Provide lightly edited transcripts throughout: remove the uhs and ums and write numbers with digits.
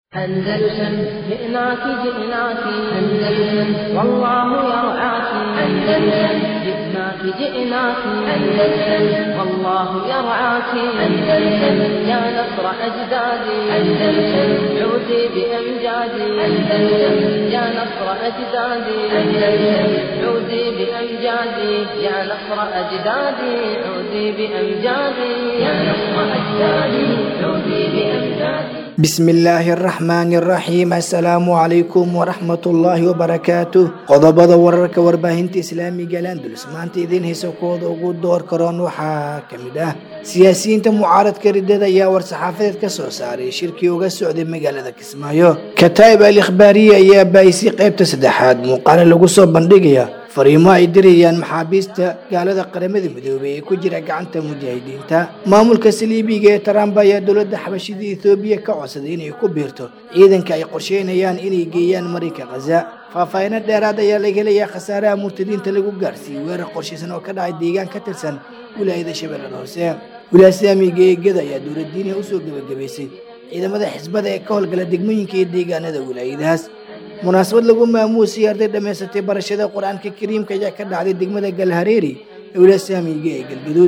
أندلسن جئناك جئناك أندلسن والله يرعاك أندلسن جئناك جئناك أندلسن والله يرعاك أندلسن يا نصر أجدادي أندلسن عودي بأمجادي أندلسن يا نصر أجدادي أندلسن عودي بأمجادي يا نصر أجدادي عودي بأمجادي يا نصر أجدادي عودي بأمجادي بسم الله الرحمن الرحيم السلام عليكم ورحمة الله وبركاته قضبض وررك ورباهنت إسلامي جلاندلس ما أنت إذن هسكود وجود دور كران وحاكمده سياسيين معارض كردة يا ورصحافة كسوساري شركي وجسعود مجال كسمايو كتائب الإخبارية يا بايسي قيبت سدحات مقالة لقصة بندقية fariimo ay dirayaan maxaabiista gaalada qaramada midoobay ee ku jira gacanta mujaahidiinta maamulka Saliibiga ee Trump ayaa dowladda xabashida Itoobiya ka codsaday inay ku biirto ciidanka ay qorsheynayaan inay geeyaan Mareykanka Gaza faahfaahin dheeraad ayaa laga helayaa khasaaraha murtadiinta lagu gaarsiiyay weerar qorsheysan oo ka dhacay deegaan ka tirsan wilaayada Shabeellaha Hoose wilaayada Islaamiga ee Gaza ayaa dowladdiina u soo gabagabaysay ciidamada xisbada ee ka howlgala degmooyinka iyo deegaanada wilaayadaas munaasabad lagu maamuusay arday dhameysatay barashada quraanka kariimka ayaa ka dhacday degmada Galhareeri ee wilaayada Islaamiga ee Galgaduud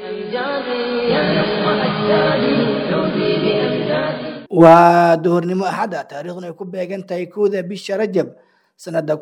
waa duhurnimo axada taariikhdu ay ku beegan tahay 1 bisha Rajab sanada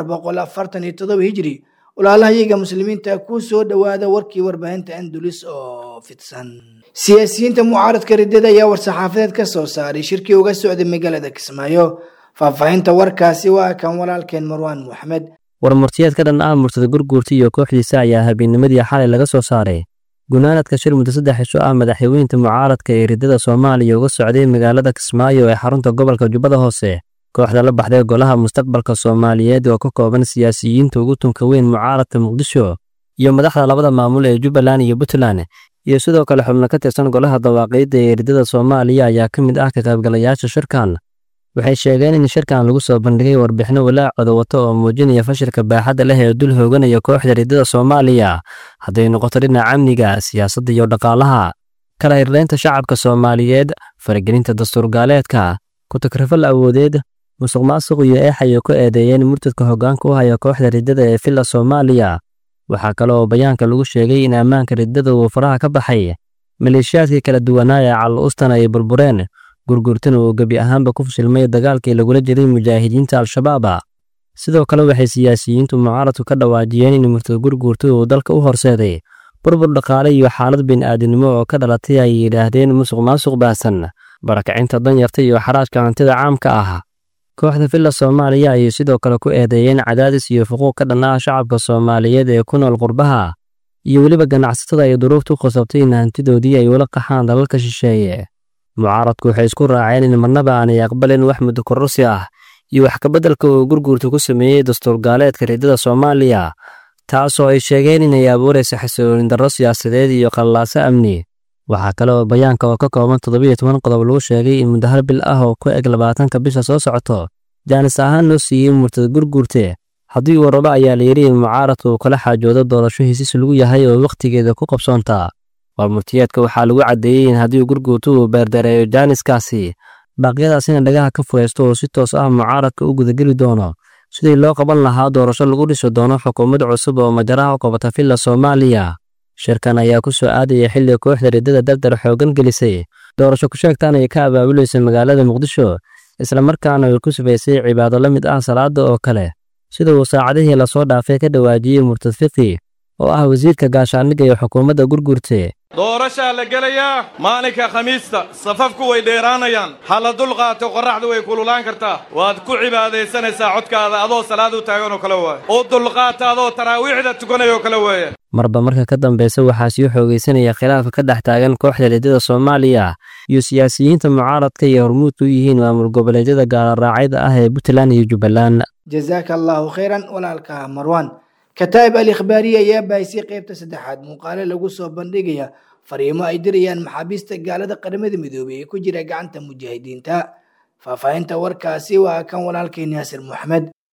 1447 hijri walaalahayaga muslimiinta ku soo dhawaada warkii warbaahinta Andalus oo fidsan siyaasiyiinta mucaaradka ridada ayaa war-saxaafadeed ka soo saaray shirki uga socday magaalada Kismaayo faahfaahinta warkaasi waa kan walaalkeen Marwan Mohamed warmurtiyeed ka dhan ah murtada gurguurta iyo kooxdiisa ayaa habeennimadii xalay laga soo saaray gunaanadka shir muddo 3 cisho ah madaxweynaha mucaaradka ee ridada Soomaaliya uga socday magaalada Kismaayo ee xarunta gobolka Jubbada Hoose kooxda la baxday golaha mustaqbalka Soomaaliyeed oo ka kooban siyaasiyiinta ugu tunka weyn mucaaradka Muqdisho iyo madaxda labada maamul ee Jubbaland iyo Puntland iyo sidoo kale xubno ka tirsan golaha dawaaqeydda ee ridada Soomaaliya ayaa ka mid ah ka qaybgalayaasha shirkan waxay sheegeen in shirkan lagu soo bandhigay warbixino walaacooda wato oo muujinaya fashilka baaxadda leh ee dul hooganaya kooxda ridada Soomaaliya haday noqoto dhinaca amniga siyaasadda iyo dhaqaalaha kala hirleynta shacabka Soomaaliyeed faragelinta dastuurgaaleedka ku takrifal awoodeed musuqmaasuq iyo eexayo ku eedeeyeen murtadka hoggaanka u haya kooxda ridada ee filla Soomaaliya waxa kale oo bayaanka lagu sheegay in ammaanka ridada uu faraha ka baxay maleeshiyaadka kala duwanaaye Al-Ustan ay burbureen gurgurtan oo gabi ahaanba ku fashilmay dagaalkii lagula jiray mujaahidiinta Al-Shabaab sidoo kale waxay siyaasiyiintu mucaaradku ka dhawaajiyeen in murtad gurgurtu uu dalka u horseeday burbur dhaqaale iyo xaalad bini'aadanimo oo ka dhalatay ay yiraahdeen musuqmaasuq baasan barakacinta danyarta iyo xaraashka hantida caamka ah kooxda filla Soomaaliya ay sidoo kale ku eedeeyeen cadaadis iyo xuquuq ka dhan ah shacabka Soomaaliyeed ee ku nool qurbaha iyo waliba ganacsatada ay duruuftu khasabtay in hantidoodii ay wala qaxaan dalalka shisheeye mucaaradku waxay isku raaceen in marnaba aanay aqbalin wax muddo kororsi ah iyo wax ka beddelka uu gurgurtu ku sameeyay dastuurgaaleedka ridada Soomaaliya taasoo ay sheegeen inay abuurayso xasilooni darro siyaasadeed iyo qallaasa amni waxa kale oo bayaanka oo ka kooban 17 qodob lagu sheegay in muddo hal bil ah oo ku eg 20 bisha soo socoto jaanis ahaan loo siiyay murtad gurgurte haddii uu rabo ayaa la yiri in mucaaradku kala xaajoodo doorasho heshiis lagu yahay oo waqtigeeda ku qabsoonta warmurtiyeedka waxaa lagu cadeeyay in haddii gurgurtu uu beerdareeyo jaaniskaasi baaqyadaasina dhagaha ka fureysto oo si toos ah mucaaradka u gudageli doono sidii loo qaban lahaa doorasho lagu dhiso doono xukuumad cusub oo majaraha u qabata filla Soomaaliya shirkan ayaa ku soo aadaya xilli kooxda ridada dardar xoogan gelisay doorasho ku sheegtaan ay ka abaabulayso magaalada Muqdisho isla markaana ay ku sameysay cibaado la mid ah salaada oo kale sida uu saacadihii la soo dhaafay ka dhawaajiyay murtad fiqi oo ah wasiirka gaashaandhigga ee xukuumadda gurgurte doorasha la galayaa maalinka khamiista safafku way dheeraanayaan hala dul qaato qorraxdu way kululaan kartaa waad ku cibaadaysanaysaa codkaada adoo salaad u taagan oo kale waay oo dul qaata adoo taraawiixda tukanay oo kale waay marba marka ka dambaysa waxaa sii xoogeysanaya khilaafka ka dhex taagan kooxda ridada Soomaaliya iyo siyaasiyiinta mucaaradka iyo hormuudka u yihiin maamul goboleedyada gaar raacayda ah ee Puntland iyo Jubbaland jazakallahu khairan walaalka Marwan كتائب الإخبارية يا بايسي قيبت سدحات مقالة لغو سو بندقية فريمو أي دريان محابيست قالة قرمد مدوبي كجيرا قعنتا مجاهدين تا فافاين توركاسي وكان ولالكين ياسر محمد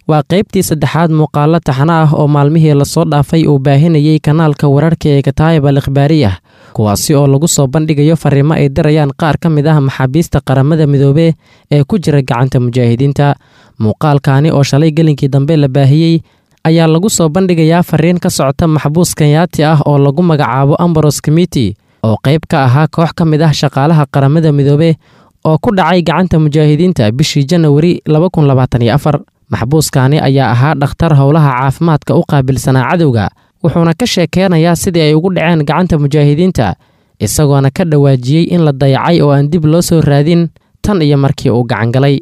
waa qaybtii saddexaad muuqaalo taxano ah oo maalmihii lasoo dhaafay uu baahinayay kanaalka wararka ee Kataib al-Ikhbaariyah, kuwaasi oo lagu soo bandhigayo fariimo ay dirayaan qaar ka mid ah maxaabiista qaramada midoobay ee ku jira gacanta mujaahidiinta. Muuqaalkaani oo shalay gelinkii dambe la baahiyey ayaa lagu soo bandhigayaa fariin ka socota maxbuus Kenyaati ah oo lagu magacaabo Ambrose Committee oo qayb ka ahaa koox ka mid ah shaqaalaha qaramada midoobay oo ku dhacay gacanta mujaahidiinta bishii January 2024. maxbuuskaani ayaa ahaa dhakhtar howlaha caafimaadka u qaabilsanaa cadowga, wuxuuna ka sheekeynayaa sidii ay ugu dhaceen gacanta mujaahidiinta, isagoona ka dhawaajiyey in la dayacay oo aan dib loo soo raadin tan iyo markii uu gacan galay.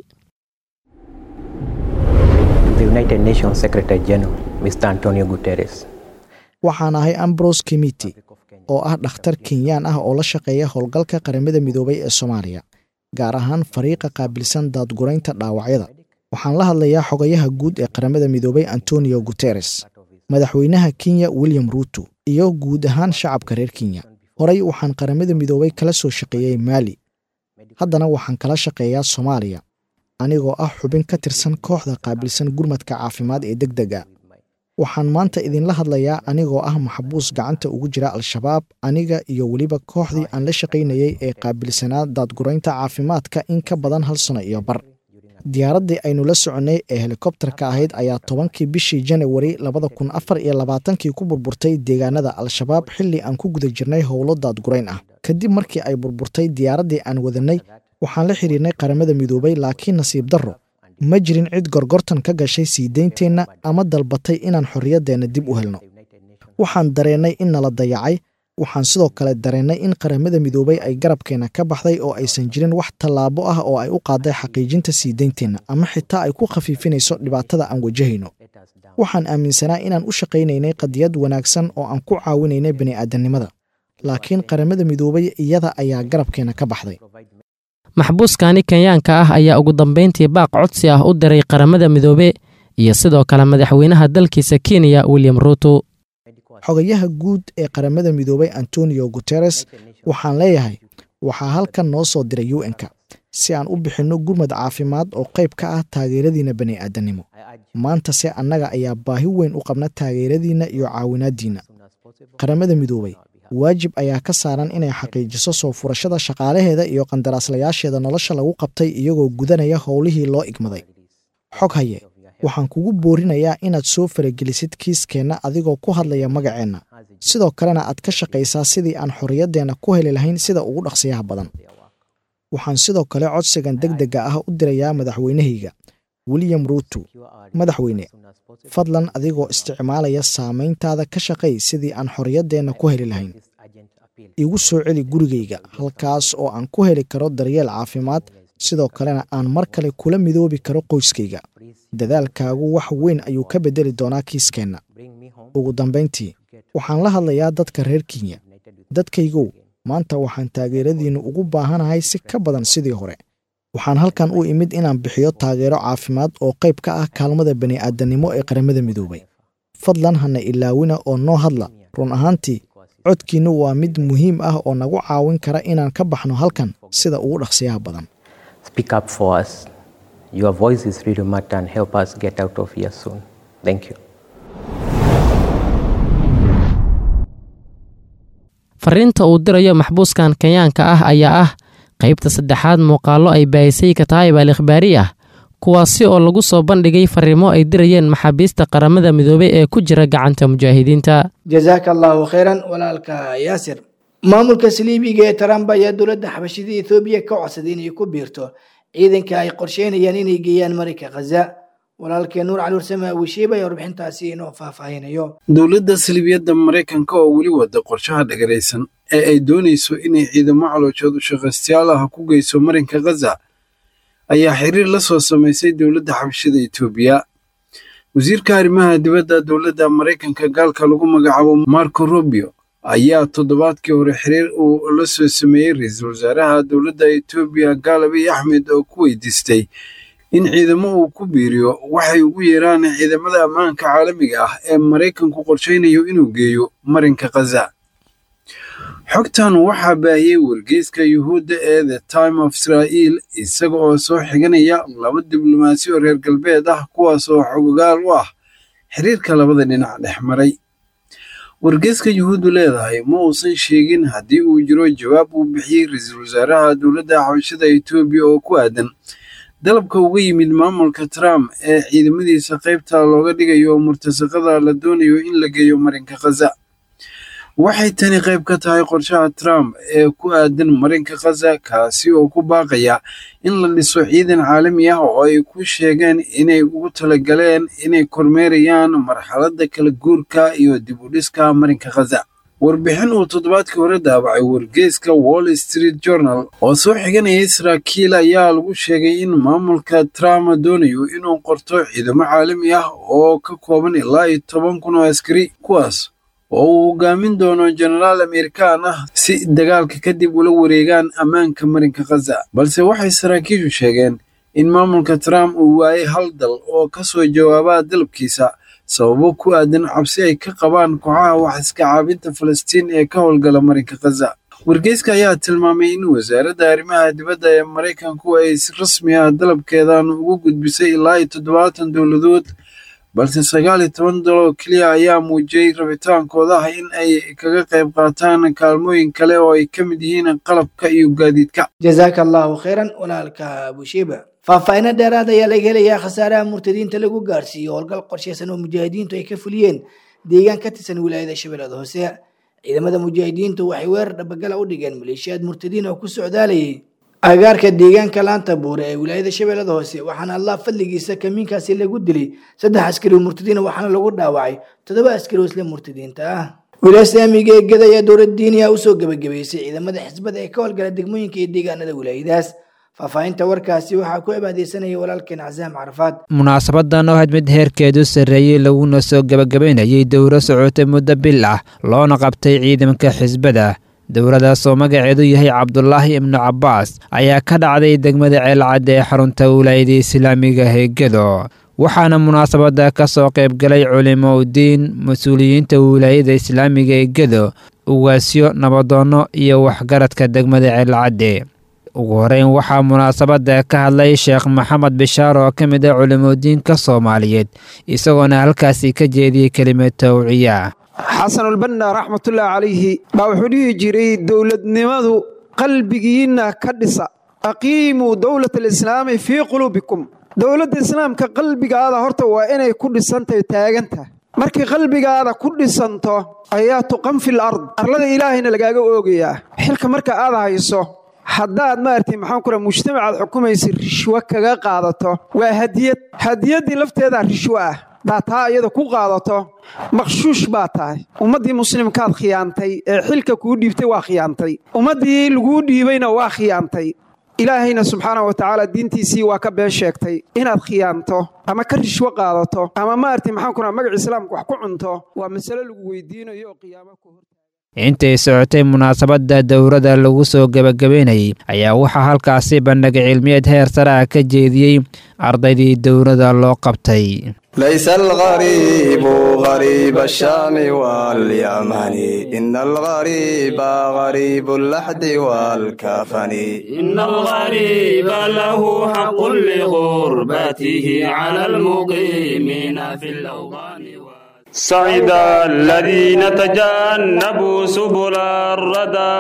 The United Nations Secretary General, Mr. Antonio Guterres. Waxaan ahay Ambrose Committee oo ah dhakhtar Kenyaan ah oo la shaqeeya howlgalka qaramada midoobay ee Soomaaliya, gaar ahaan fariiqa qaabilsan daadguraynta dhaawacyada. waxaan la hadlayaa xogayaha guud ee qaramada midoobay Antonio Guterres, madaxweynaha Kenya William Ruto iyo guud ahaan shacabka reer Kenya. Horay waxaan qaramada midoobay kala soo shaqeeyay Mali, haddana waxaan kala shaqeeyaa Soomaaliya anigoo ah xubin ka tirsan kooxda qaabilsan gurmadka caafimaad ee degdega. waxaan maanta idinla hadlayaa anigoo ah maxbuus gacanta ugu jira Al-Shabaab, aniga iyo weliba kooxdii aan la shaqaynayay ee qaabilsanaa daadguraynta caafimaadka in ka badan 1 sano iyo bar. diyaaradii aynu la soconay ee helikobtarka ahayd ayaa 10kii bishii January 2024 ku burburtay deegaanada Al-Shabaab xilli aan ku guda jirnay howlo daadgurayn ah. kadib markii ay burburtay diyaaradii aan wadanay, waxaan la xiriirnay qaramada midoobay, laakiin nasiib darro ma jirin cid gorgortan ka gashay sii deynteena ama dalbatay inaan xorriyadeena dib u helno. waxaan dareennay in nala dayacay. waxaan sidoo kale dareennay in qaramada midoobay ay garabkeena ka baxday oo aysan jirin wax tallaabo ah oo ay u qaaday xaqiijinta sii deynteena ama xitaa ay ku khafiifinayso dhibaatada aan wajahayno. waxaan aaminsanaa inaan u shaqaynaynay qadiyad wanaagsan oo aan ku caawinaynay bini'aadanimada, laakiin qaramada midoobay iyada ayaa garabkeena ka baxday. maxbuuskaani Kenyaanka ah ayaa ugu dambeyntii baaq codsi ah u diray qaramada midoobay iyo sidoo kale madaxweynaha dalkiisa Kenya William Ruto. xogayaha guud ee qaramada midoobay Antonio Guterres, waxaan leeyahay waxaa halkan noo soo diray UN-ka si aan u bixinno gurmad caafimaad oo qayb ka ah taageeradiina bani'aadanimo. maanta se annaga ayaa baahi weyn u qabna taageeradiina iyo caawinaadiina. qaramada midoobay waajib ayaa ka saaran inay xaqiijiso soo furashada shaqaalaheeda iyo qandaraaslayaasheeda nolosha lagu qabtay iyagoo gudanaya howlihii loo igmaday. xog haye, waxaan kugu boorinayaa inaad soo faragelisid kiiskeenna adigoo ku hadlaya magaceenna, sidoo kalena aad ka shaqaysaa sidii aan xorriyadeenna ku heli lahayn sida ugu dhaqsiyaha badan. waxaan sidoo kale codsigan degdega ah u dirayaa madaxweynahayga William Ruto. madaxweyne, fadlan adigoo isticmaalaya saamayntaada ka shaqay sidii aan xorriyadeenna ku heli lahayn. igu soo celi gurigayga, halkaas oo aan ku heli karo daryeel caafimaad, sidoo kalena aan mar kale kula midoobi karo qoyskayga. dadaalkaagu wax weyn ayuu ka bedeli doonaa kiiskeenna. ugu dambayntii, waxaan la hadlayaa dadka reer Kenya. dadkaygow, maanta waxaan taageeradiinnu ugu baahanahay si ka badan sidii hore. waxaan halkan u imid inaan bixiyo taageero caafimaad oo qayb ka ah kaalmada bani'aadanimo ee qaramada midoobay. fadlan hana ilaawina oo noo hadla. run ahaantii, codkiinnu waa mid muhiim ah oo nagu caawin kara inaan ka baxno halkan sida ugu dhaqsiyaha badan. Speak up for us. Your voices really matter and help us get out of here soon. Thank you. fariinta uu dirayo maxbuuskan Kenyaanka ah ayaa ah qaybta saddexaad muuqaalo ay baahisay Kataib al-Ikhbaariyah, kuwaasi oo lagu soo bandhigay fariimo ay dirayeen maxaabiista qaramada midoobay ee ku jira gacanta mujaahidiinta. jazakallahu khairan walaalka Yaasir. maamulka Saliibiga ee Trump ayaa dowladda xabashida Ethiopia ka codsaday inay ku biirto ciidanka ay qorsheynayaan inay geeyaan marinka Gaza. walaalkeen Nuur Cali Warsame Wishiiba ayaa warbixintaasi inoo faahfaahinayo. dowladda Saliibiyadda Mareykanka oo weli wada qorshaha dhagaraysan ee ay doonayso inay ciidamo calooshood u shaqaystayaal ah ku geyso marinka Gaza ayaa xiriir la soo sameysay dowladda xabashida Ethiopia. wasiirka arrimaha dibadda dowladda Mareykanka gaalka lagu magacaabo Marco Rubio ayaa toddobaadkii hore xiriir uu la soo sameeyay ra'iisul wasaaraha dowladda Ethiopia Abiy Ahmed oo ku weydiistay in ciidamo uu ku biiriyo waxay ugu yeeraan ciidamada ammaanka caalamiga ah ee Mareykanku qorsheynayo inuu geeyo marinka Gaza. xogtan waxaa baahiyey wargeyska yuhuudda ee The Time of Israel isaga oo soo xiganaya laba diblomaasi oo reer galbeed ah kuwaas oo xogogaal u ah xiriirka labada dhinac dhex maray. wargeyska yuhuuddu leedahay ma uusan sheegin haddii uu jiro jawaab uu bixiyey ra-iisul wasaaraha dowladda xabashada Itoobiya oo ku aadan dalabka uga yimid maamulka Trump ee ciidamadiisa qaybta looga dhigayo murtasaqada la doonayo in la geeyo marinka Gaza. waxay tani qayb ka tahay qorshaha Trump ee ku aadan marinka Gaza kaasi oo ku baaqaya in la dhiso ciidan caalami ah oo ay ku sheegeen inay ugu talagaleen inay kormeerayaan marxaladda kala guurka iyo dib u dhiska marinka Gaza. warbixin uu toddobaadkii hore daabacay wargeyska Wall Street Journal oo soo xiganaya saraakiil ayaa lagu sheegay in maamulka Trump doonayo inuu qorto ciidamo caalami ah oo ka kooban ilaa 10,000 oo askari kuwaas oo uu hogaamin doono jenaraal Amerikaan ah si dagaalka kadib ula wareegaan ammaanka marinka Gaza. balse waxay saraakiishu sheegeen in maamulka Trump uu waayay hal dal oo ka soo jawaaba dalabkiisa sababo ku aadan cabsi ay ka qabaan kooxaha wax iska caabinta Falastiin ee ka howlgala marinka Gaza. wargeyska ayaa tilmaamay in wasaaradda arrimaha dibadda ee Mareykanku ay si rasmi ah dalabkeedan ugu gudbisay ilaa 70 dowladood balse 19 dal oo kaliya ayaa muujiyay rabitaankooda in ay kaga qayb qaataan kaalmooyin kale oo ay ka mid yihiin qalabka iyo gaadiidka. jazakallahu khairan walaalka Abu Shiba. faahfaahin dheeraad ayaa laga helayaa khasaaraha murtadiinta lagu gaarsiiyay howlgal qorsheysan oo mujaahidiintu ay ka fuliyeen deegaan ka tirsan wilaayada Shabeellaha Hoose. ciidamada mujaahidiintu waxay weerar dhabagal u dhigeen maleeshiyaad murtadiin oo ku socdaalayay agaarka deegaanka laanta buure ee wilaayada Shabeellaha Hoose waxaana Allah fadligiisa kamiinkaasi lagu dilay 3 askari oo murtadiin waxaana lagu dhaawacay 7 askari oo isla murtadiinta ah. wilaayada Islaamiga ee Gaza ayaa dowlad diiniya u soo gabagabeysay ciidamada xisbada ee ka howlgala degmooyinka iyo deegaanada wilaayadaas. faahfaahinta warkaasi waxaa ku cibaadeysanaya walaalkeen Cazaam Carafaad. munaasabadan oo had mid heerkeedu sareeyay laguna soo gabagabeynayay dowlad socotay muddo bil ah loona qabtay ciidanka xisbada. dowladaas oo magaceedu yahay Cabdullaahi ibn Cabbaas ayaa ka dhacday degmada Ceelcadde ee xarunta wilaayada Islaamiga ee Gedo. waxaana munaasabada ka soo qayb galay culimo u diin mas'uuliyiinta wilaayada Islaamiga ee Gedo, ugaasyo, nabadoono iyo waxgaradka degmada Ceelcadde. ugu horeyn waxaa munaasabada ka hadlay Sheekh Maxamed Bishaar oo ka mid ah culimo diinka Soomaaliyeed isagoona halkaasi ka jeediyay kelimad tawciya. xasanulbanna raxmatullaahi calayhi baa wuxuu dhihi jiray dowladnimadu qalbigiinna ka dhisa aqiimuu dowlata alislaami fii quluubikum. dowladda islaamka qalbigaada horta waa inay ku dhisantahay taaganta. markii qalbigaada ku dhisanto ayaa tuqan fil ard arlada ilaahayna lagaaga oogayaa. xilka marka aad hayso haddaad maxaan ku mujtamacaad xukumaysa rishwa kaga qaadato waa hadiyaddii lafteeda rishwa ah baa taa iyada ku qaadato maqshuush baa tahay. ummaddii muslimkaad khiyaantay ee xilka kuu dhiibtay waa khiyaantay, ummaddii laguu dhiibayna waa khiyaantay. ilaahayna subxaana wa tacaala diintiisii waa ka been sheegtay. inaad khiyaanto ama ka rishwo qaadato ama maxaan ku magaca islaamka wax ku cunto waa masale lagu weydiinayo oo qiyaamo ku hor. intay socotay munaasabada dowladda lagu soo gabagabeynayay ayaa waxaa halkaasi bandhig cilmiyeed heer sare ah ka jeediyey ardaydii dowladda loo qabtay. ليس الغريب غريب الشام واليمن إن الغريب غريب اللحد والكفن إن الغريب له حق لغربته على المقيمين في الأوطان. سعد الذين تجنبوا سبل الردى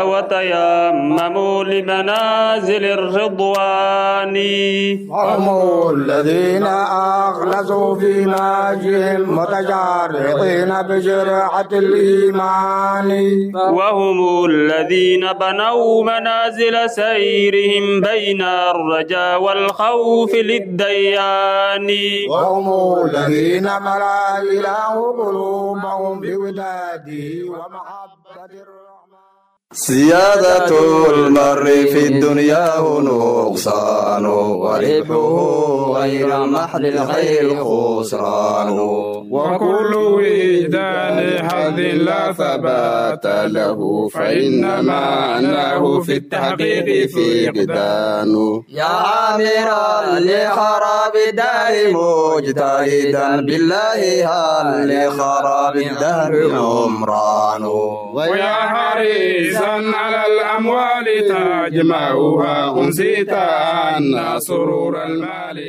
وتيمموا لمنازل الرضوان. هم الذين أغلظوا في ناجهم متجرعين بجرعة الإيمان. وهم الذين بنوا منازل سيرهم بين الرجاء والخوف للديان. وهم الذين ملا إله قلوبهم بوداده ومحبة الرحمن. سيادة المر في الدنيا نقصان وربحه غير محض الخير خسران وكل وجدان حظ لا ثبات له فإنما أناه في التحقيق فقدان يا عامرا لخراب الدار مجتهدا بالله هل لخراب الدهر عمران ويا حريصا على الأموال تجمعها أنسيت أن سرور المال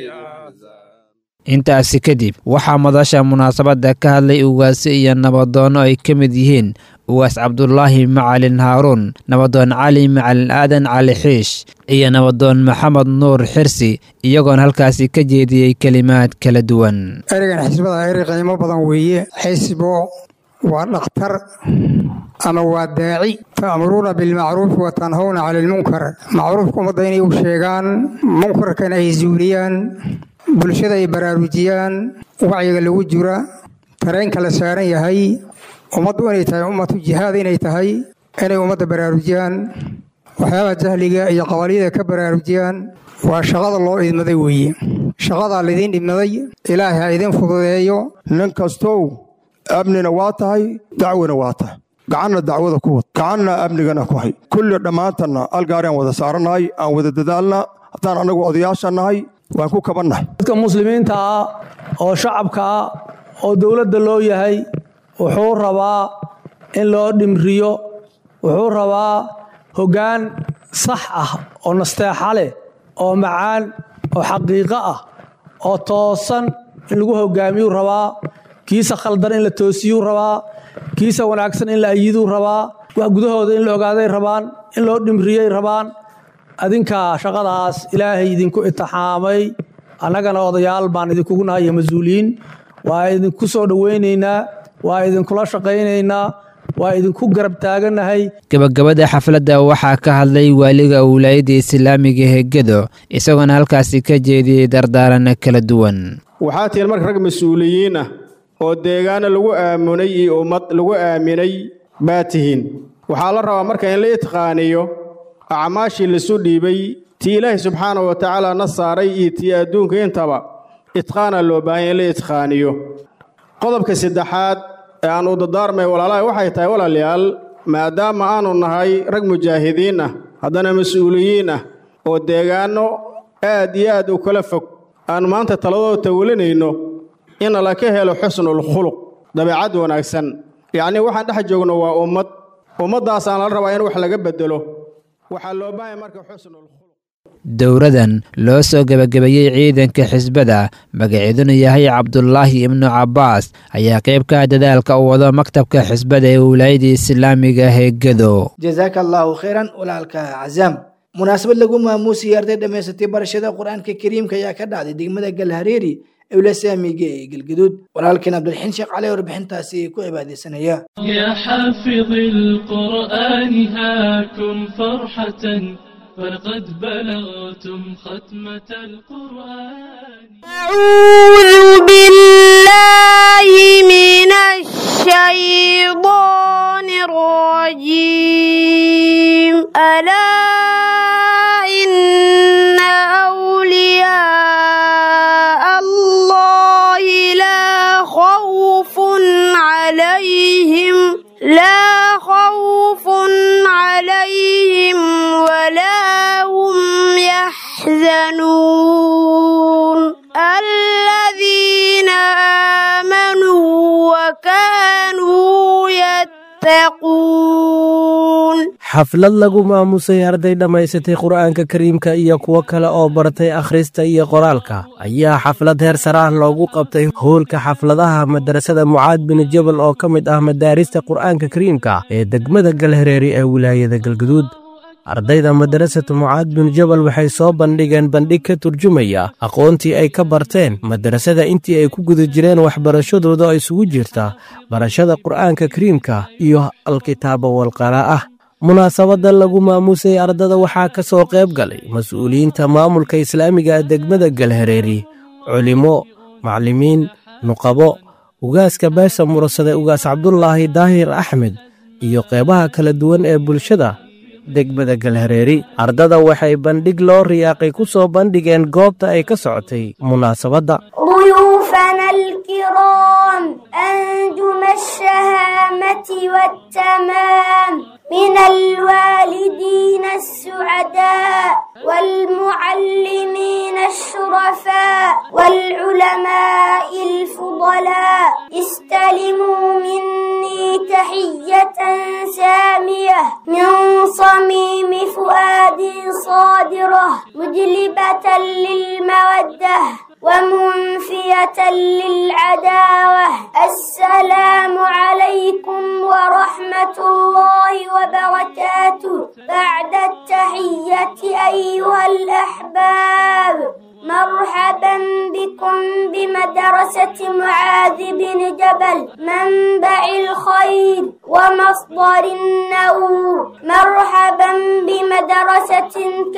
intaasi kadib waxaa madasha munaasabadda ka hadlay ugaasi iyo nabadoono ay ka mid yihiin ugaas cabdulaahi macalin haaruun nabadoon cali macalin aadan cali xiish iyo nabadoon maxamed nuur xirsi iyagoona halkaasi ka jeediyey kelimaad kala duwan ereygan xisbada erey qiimo badan weeye xisbo waa dhakhtar ama waa daaci ta'muruuna bilmacruufi wa tanhawna cani lmunkar macruufka ummadda inay u sheegaan munkarkana ay zuuliyaan bulshada ay baraarujiyaan wacyiga lagu jira tareenka la saaran yahay ummaddu inay tahay ummatu jihaad inay tahay inay ummadda baraarujiyaan waxyaabaha jahliga iyo qabaliyada ka baraarujiyaan waa shaqada loo idmaday weeye shaqadaa laydin dhibmaday ilaahay ha idin fududeeyo nin kastow amnina waa tahay dacwina waa tahay gacanna dacwada ku wad gacanna amnigana ku hay kulli dhammaantanna algaariyaan wada saarannahay aan wada dadaalna haddaan annagu odayaasha nahay waan ku kabannahay dadka muslimiinta ah oo shacabka ah oo dowladda loo yahay wuxuu rabaa in loo dhimriyo wuxuu rabaa hoggaan sax ah oo nasteexa leh oo macaan oo xaqiiqo ah oo toosan in lagu hoggaamiyuu rabaa kiisa khaldan in la toosiyuu rabaa kiisa wanaagsan in la ayiduu rabaa wax gudahooda in la ogaaday rabaan in loo dhimriyey rabaan adinka shaqadaas ilaahay idinku itixaamay annagana odayaal baan idinkugu nahay iyo mas-uuliyiin waa idinku soo dhowaynaynaa waa idinkula shaqaynaynaa waa idinku garab taagannahay gabagabada xafladda waxaa ka hadlay waaliga wilaayadda islaamiga Gedo isagoona halkaasi ka jeediyey dardaaranno kala duwan waxaa tihiin marka rag mas-uuliyiin ah oo deegaana lagu aaminay iyo ummad lagu aaminay baa tihiin waxaa la rabaa marka in la itqaaniyo acmaashii lasu dhiibay tii ilaahay subxaanahu wa tacaala na saaray iyo tii adduunka intaba itqaana loo baahan in la itqaaniyo qodobka saddexaad ee aan u dardaarmay walaalahay waxay tahay walaalayaal maadaama aanu nahay rag mujaahidiin ah haddana mas-uuliyiin ah oo deegaanno aad iyo aad u kala fog aan maanta taladooda tawalinayno in la ka helo xusnul khuluq dabeecad wanaagsan yacnii waxaan dhex joogno waa ummaddaasaan la rabaa in wax laga bedelo waxaa loo baahay marka xusnul dowradan loo soo gabagabeeyey ciidanka xisbada magaceeduna yahay cabdulaahi ibnu cabbaas ayaa qayb ka dadaalka u wado maktabka xisbada ee wilaayada islaamiga ee Gedo jazaaka allahu khayran walaalka cazaam munaasabad lagu maamuusiyay arday dhamaysatay barashada qur-aanka kariimka ayaa ka dhacday degmada galhareeri ee wilaayada ee galgaduud walaalkeen abdulxiin sheekh cali warbixintaasi ku cibaadeysanaya ya xaafidil qur'aani haakum farxatan فقد بلغتم ختمة القرآن أعوذ بالله من الشيطان الرجيم ألا إن أولياء الله لا خوف عليهم ولا هم يحزنون الذين آمنوا وكانوا يتقون xaflad lagu maamusay arday dhammaysatay qur'aanka kariimka iyo kuwo kale oo baratay akhrista iyo qoraalka ayaa xaflad heer sare ah loogu qabtay howlka xafladaha madrasada mucaad bin jabal oo ka mid ah madaarista qur'aanka kariimka ee degmada galhareeri ee wilaayada galgaduud ardayda madrasada mucaad bin jabal waxay soo bandhigeen bandhig ka turjumaya aqoontii ay ka barteen madrasada intii ay ku guda jireen waxbarashadooda oo isugu jirta barashada qur'aanka kariimka iyo alkitaaba walqaraa'ah munaasabada lagu maamusay ardada waxaa ka soo qayb galay mas-uuliyiinta maamulka islaamiga ee degmada galhareeri culimo macallimiin nuqabo ugaaska beesha murasade ugaas cabdulaahi daahir axmed iyo qeybaha kala duwan ee bulshada degmada galhareeri ardada waxay bandhig loo riyaaqay ku soo bandhigeen goobta ay ka socotay munaasabadda ضيوفنا الكرام أنجم الشهامة والتمام من الوالدين السعداء والمعلمين الشرفاء والعلماء الفضلاء استلموا مني تحية سامية من صميم فؤادي صادرة مجلبة للمودة ومنفية للعداوة السلام عليكم ورحمة الله وبركاته بعد التحية أيها الأحباب مرحبا بكم بمدرسة معاذ بن جبل منبع الخير ومصدر النور مرحبا بمدرسة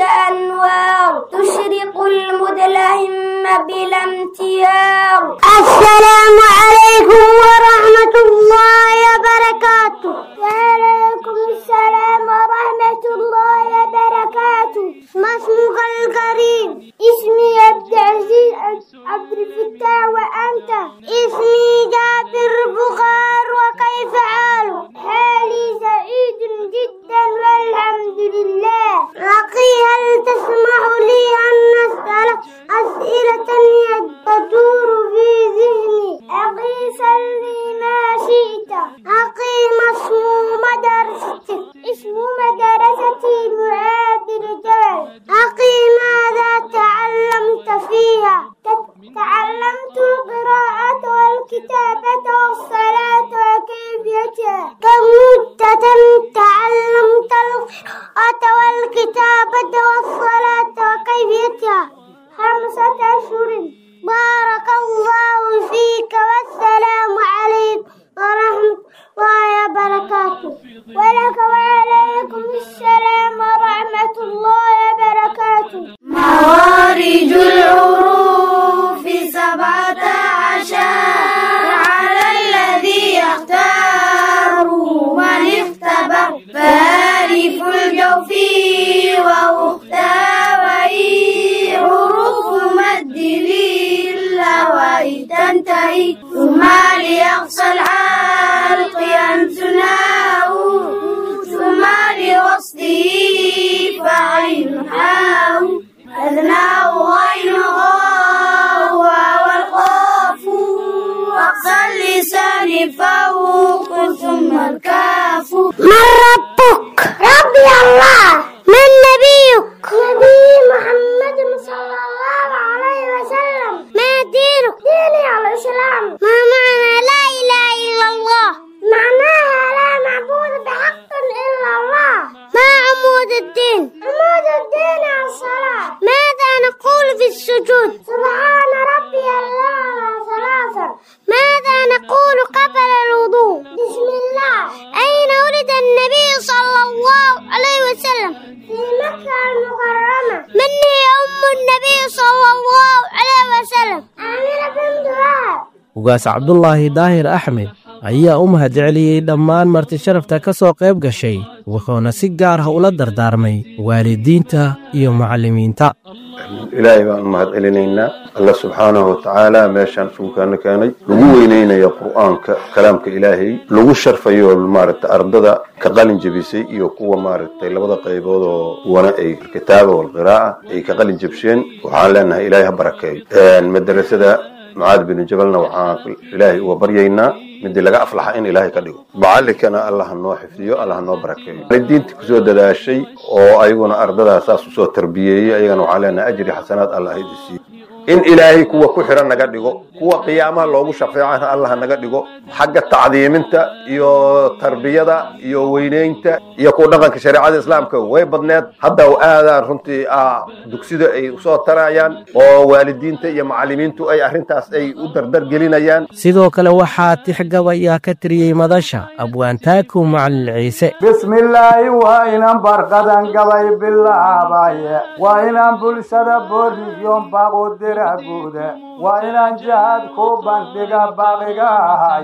كأنوار تشرق المدلهم بلا امتيار السلام عليكم ورحمة الله وبركاته وعليكم السلام ورحمة الله وبركاته ما اسمك الكريم اسمي عبد العزيز عبد الفتاح وأنت اسمي جابر بخار وكيف حالك حالي سعيد جدا والحمد لله رقي هل تسمح لي أن أسألك أسئلة تدور في ذهني أخي سلني ما شئت أخي ما اسم مدرستك اسم مدرستي معاذ الجبل أخي ماذا تعلمت فيها تعلمت القراءة والكتابة والصلاة وكيفيتها كم مدة تعلمت القراءة والكتابة والصلاة وكيفيتها 5 أشهر بارك الله فيك والسلام عليكم ورحمة الله وبركاته ولك وعليكم السلام ورحمة الله وبركاته موارد الحروف 17 على الذي يختار من اختبر فالف الجوف ومختوي حروف مد لله وتنتهي ثم ليقصى الحلق ينتناه ثم لوصله فعين حاو أذناه غين غاو والقاف أقصى اللسان فوق ثم الكاف من ربك؟ ربي الله من نبيك؟ نبي محمد صلى الله عليه وسلم ما دينك؟ ديني الإسلام ما معنى لا إله إلا الله؟ معناها لا معبود بحق إلا الله ما عمود الدين؟ عمود الدين الصلاة ماذا نقول في السجود؟ سبحان ربي الأعلى 3 ماذا نقول قبل الوضوء؟ بسم الله أين ولد النبي صلى الله عليه وسلم؟ في مكة المكرمة من هي أم النبي صلى الله عليه وسلم؟ آمنة بنت وهب ugaas cabdulaahi daahir axmed ayaa u mahadceliyey dhammaan marti sharafta ka soo qayb gashay wuxuuna si gaar ah ula dardaarmay waalidiinta iyo macallimiinta ilaahay baan u mahadcelinaynaa alla subxaanahu watacaala meeshaan suukaana keenay lagu weynaynaya qur'aanka kalaamka ilaahay lagu sharfayo maaragtay ardada ka qalin jebisay iyo kuwa maaragtay labada qaybood oo wana ay kitaaba wal qiraa'a ay ka qalin jebsheen waxaan leenahay ilaahay ha barakeeyo madrasada معاذ بن جبلنا وحان إلهي وبرينا من دي لقى أفلح إن إلهي كديو بعلكنا الله النوح فيه الله النوح بركة الدين تكسود هذا الشيء أو أيقون أرض أساس وسوء تربية أيقون علينا أجر حسنات الله يدسي إن إلهي كوا كحرا نقدقو كوا قيامة لو شفاعة الله نقدقو حق التعظيم أنت يو تربية يو وينين أنت يكون نقل كشريعة الإسلام كوي بدنات هذا وآذا رنتي دكسيد أي وصوت ترايان ووالدين تي معلمين تو أي أهرنتاس أي ودر جلينا يان sidoo kale waxaa tixgabayaa ka tiriyey madasha abwaantaaku macalin ciise bismillaahi waa inaan barqadan gabay bilaabaye waa inaan bulshada booriyoon baaqu dira guude waa inaan jihaad ku bandhiga baaqiga ahaye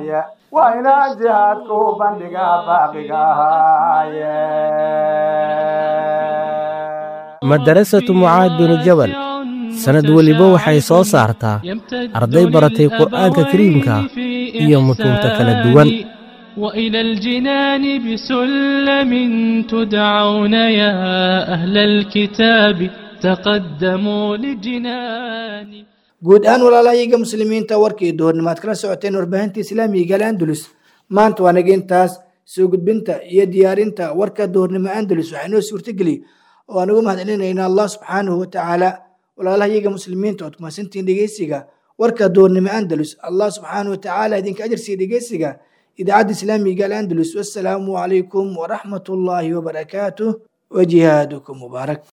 waa inaan jihaadku bandhigaa baaqiga ahaaye madarasatu mucaad binu jabal sanad weliba waxay soo saartaa arday baratay qur'aanka kariimka iyo mutuunta kala duwan وإلى الجنان بسلم تدعون يا أهل الكتاب تقدموا للجنان guud ahaan walaalahayaga muslimiinta warkii duhurnimaad kala socoteen warbaahinta islaamiga Al-Andalus maanta waa naga intaas soo gudbinta iyo diyaarinta warka duhurnimo Andalus waxay noo suurtageliyay oo aan ugu mahadcelinaynaa Allah subhanahu wa ta'ala walaalahayaga muslimiinta oo kumasantiin dhageysiga warka duhurnimo Andalus Allah subhanahu wa ta'ala idinka ajir sii dhageysiga idaacadda islaamiga Al-Andalus. Wassalaamu alaykum wa rahmatullahi wa barakatuh wa jihaadukum mubarak.